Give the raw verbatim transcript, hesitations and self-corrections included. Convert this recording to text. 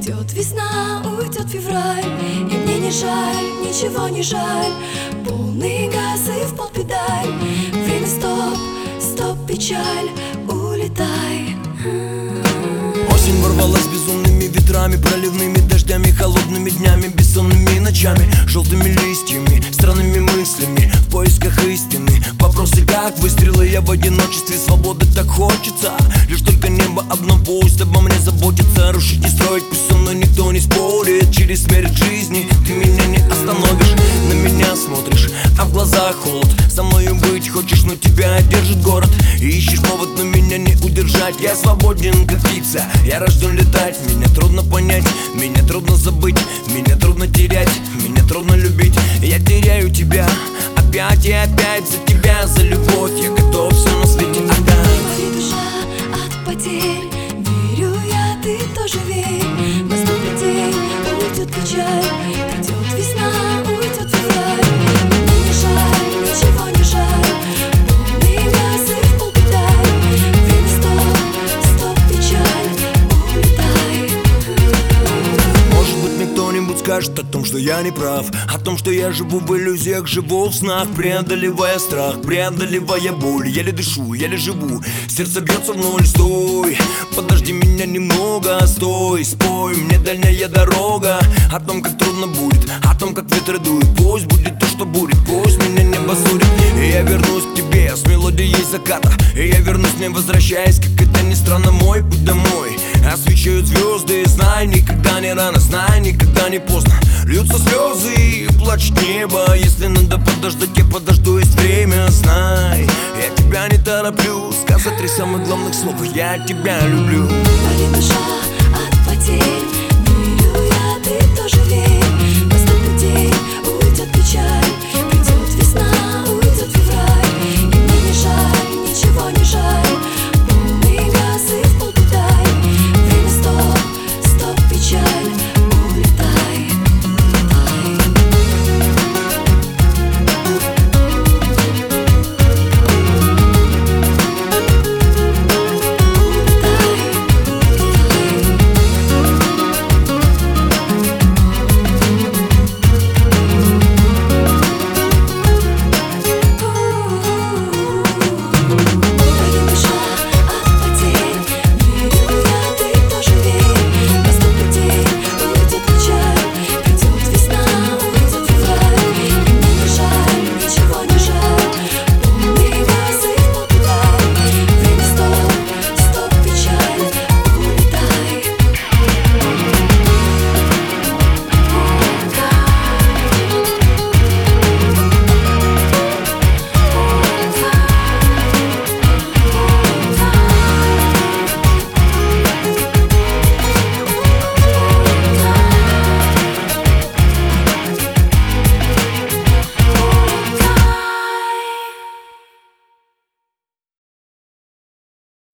Придет весна, уйдет февраль, и мне не жаль, ничего не жаль. Полный газ и в пол педаль. Время стоп, стоп, печаль, улетай. Осень ворвалась безумными ветрами, проливными дождями, холодными днями, бессонными ночами, желтыми листьями, странными мыслями, в поисках истины. Вопросы как выстрелы, я в одиночестве, свободы так хочется. Лишь только небо одно пусть обо мне заботится. Рушить не строить, пусть со мной никто не спорит. Через смерть жизни ты меня не остановишь. На меня смотришь, а в глазах холод. Со мною быть хочешь, но тебя держит город. И ищешь повод, но меня не удержать. Я свободен, как птица, я рожден летать. Меня трудно понять, меня трудно забыть, меня трудно терять, меня трудно любить. Я теряю тебя опять и опять. За тебя, за любовь я готов все на свете отдать. Болит душа от потерь, верю я, ты тоже верь. Наступит день, уйдет печаль. Придет весна, уйдет февраль. Мне не жаль, ничего не жаль. Полный газ и в пол педаль. Время стоп, стоп, печаль, улетай. Может быть, мне кто-нибудь скажет о том, что я не прав, о том, что я живу в иллюзиях, живу в снах, преодолевая страх, преодолевая боль. Еле дышу, еле живу, сердце бьется в ноль. Стой, подожди меня немного, стой, спой мне дальняя дорога. О том, как трудно будет, о том, как ветры дуют. Пусть будет то, что будет, пусть меня небо сурит. И я вернусь к тебе с мелодией заката. И я вернусь, не возвращаясь, как это ни странно, мой путь домой. Освещают звезды, знай, никогда не рано, знай, никогда не поздно. Льются слезы и плачет небо. Если надо подождать, я подожду, есть время, знай. Я тебя не тороплю, сказать три самых главных слов: я тебя люблю. Болит душа от потерь, верю я, ты тоже верь.